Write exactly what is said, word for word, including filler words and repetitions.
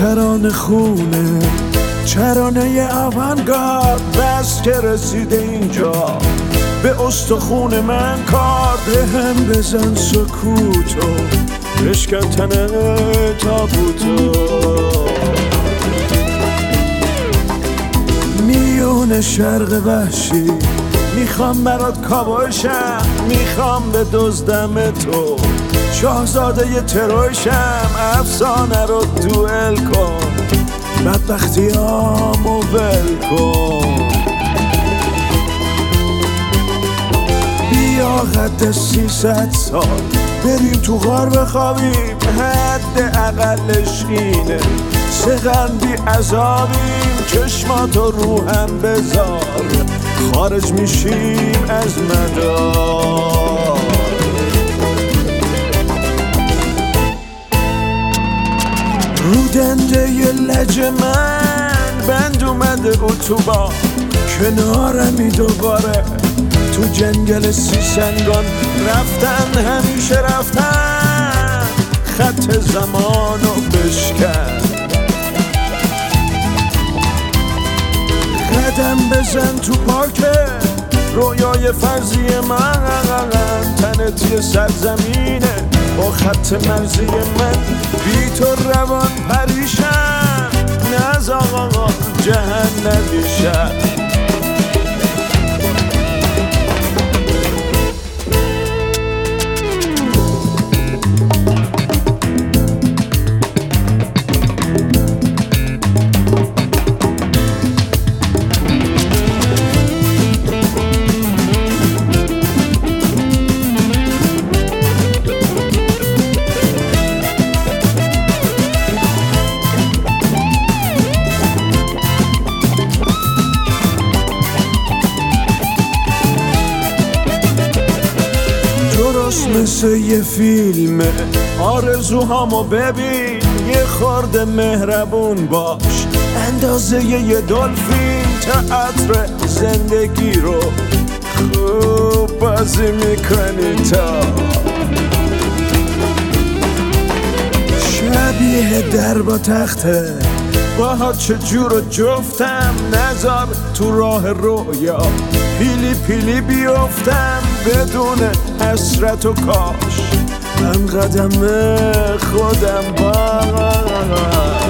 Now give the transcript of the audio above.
ترانه خونه، ترانه آوانگارد. بس که رسیده اینجا به استخون من کار، به هم بزن سکوتو بشکن تن تابوتو. میون شرق وحشی میخوام برات کابوشم، میخوام به دزدم تو شاهزاده ی تروشم. افسانه رو دوئل کن، بدبختیامو ول کن. بیا قد سیصد سال بریم تو غار بخوابیم، حد اقلش اینه سقن بی عذابیم. چشماتو روهم بذار خارج میشیم از مدار. رو دنده ی لج من بند اومده اتوبان، کنارمی دوباره تو جنگل سیسنگان. رفتن همیشه رفتن، خط زمانو بشکن. قدم بزن تو پارک رویای فرضی من، تنت یه سرزمینه با خط مرزی من. بی تو روان پریشم، نز آقا جهنمی شد. مثل یه فیلمه آرزوهامو ببین، یه خورده مهربون باش اندازه یه دلفین. تئاتر زندگی رو خوب بازی میکنی تا شبیه در با تخته. باها چجور و جفتم نذار تو راه رویا پیلی پیلی بیفتم بدون حسرت و کاش من قدم خودم با